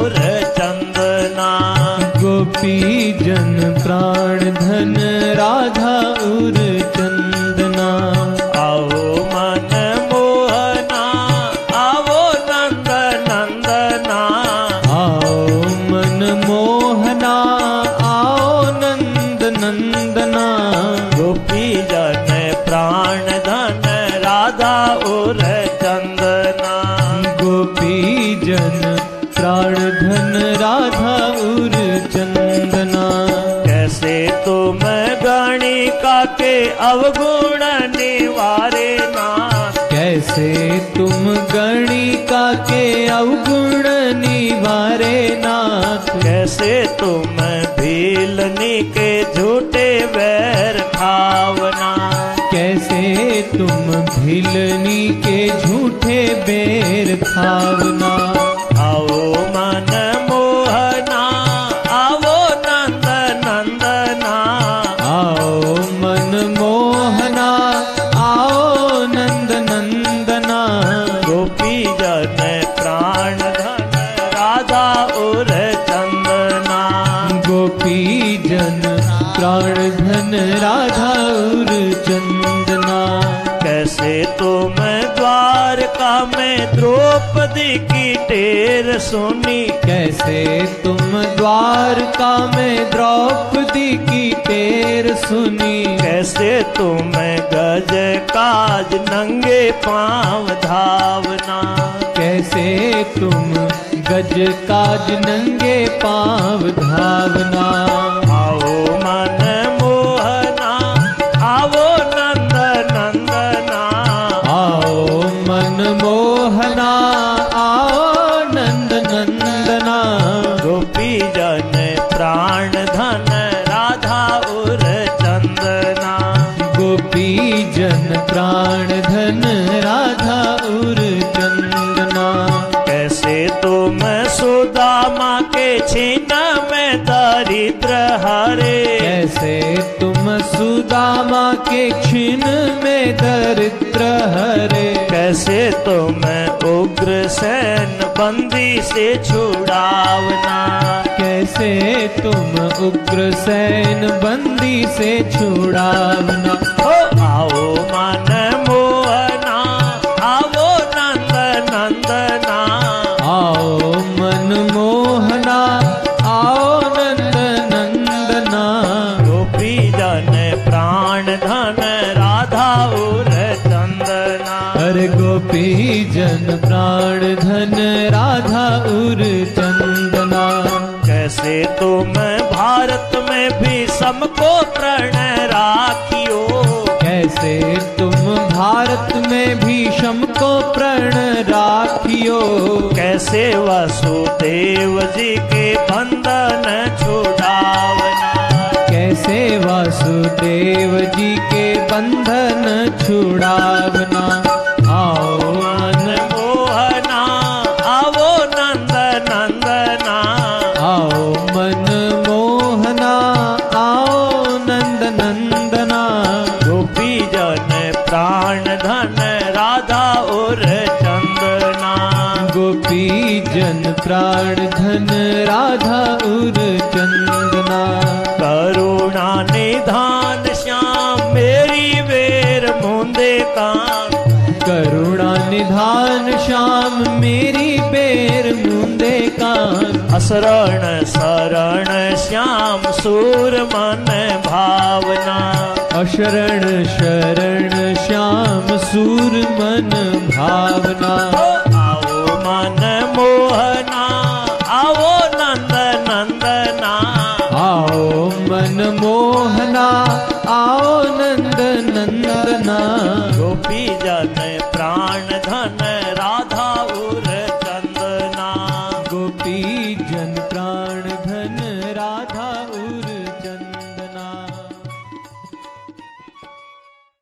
उर चंदना। गोपी जन प्राण धन राधा उर चंदना। आओ मन मोहना आओ नंद नंदना। आओ मन मोहना आओ नंद नंदना। गोपी जन प्राण धन राधा उर चंदना। गोपी जन प्राण धन राधा उर चंदना। कैसे तुम गणिका के अवगुण निवारे नाथ। कैसे तुम गणिका के अवगुण निवारे नाथ। कैसे तुम भीलनी के झूठे वैर खावना। कैसे तुम भिलनी के झूठे बेर खावना। आओ मन मोहना आओ नंद नंदना। आओ मन मोहना आओ नंद नंदना। गोपी जन प्राण धन राधा उर चंदना। गोपी जन प्राण धन राधा उर चंदना। कैसे तुम द्वारका में द्रौपदी की टेर सुनी। कैसे तुम द्वारका में द्रौपदी की टेर सुनी। कैसे तुम गज काज नंगे पांव धावना। कैसे तुम गज काज नंगे पांव धावना। आओ मन मोहना आओ नंद नंदना। आओ मन मोहना आओ नंद नंदना। गोपी जन प्राण धन राधा उर चंदना। गोपी जन प्राण धन राधा उर चंदना। कैसे तुम सुदामा के छीन में दरिद्र हरे। कैसे तुम सुदामा के क्षीण में दरिद्र हरे। कैसे तुम उग्र सैन बंदी से छुड़ावना। कैसे तुम उग्र सैन बंदी से छुड़ावना। आओ मन मोहना आओ नंद नंदना। आओ मन मोहना आओ नंद नंदना। गोपी जन प्राण धन राधा उर चंदना। अरे गोपी जन प्राण धन राधा उर चंदना। कैसे तुम भारत में भी सबको प्रण राखियो। कैसे तुम भारत में भीष्म को प्रण राखियो। कैसे वसुदेव जी के बंधन छुड़ावना। कैसे वासुदेव जी के बंधन छुड़ावना। आओ मन मोहना आओ नंद नंदना। आओ मन मोहना आओ नंद नंदना। गोपी जन प्राण धन राधा उर चंदना। गोपी जन प्राण धन राधा उर चंदना। करुणा निधान श्याम मेरी वेर मुंदे कान। करुणा निधान श्याम मेरी बेर मुंदे कान। असरण शरण श्याम सूर मन भावना। अशरण शरण श्याम सूर मन भावना। आओ मन मोहना आओ नंद नंदना। आओ मन मोहना आओ नंद नंदना। गोपी जन प्राण धन राधा उर चंदना। गोपी जन प्राण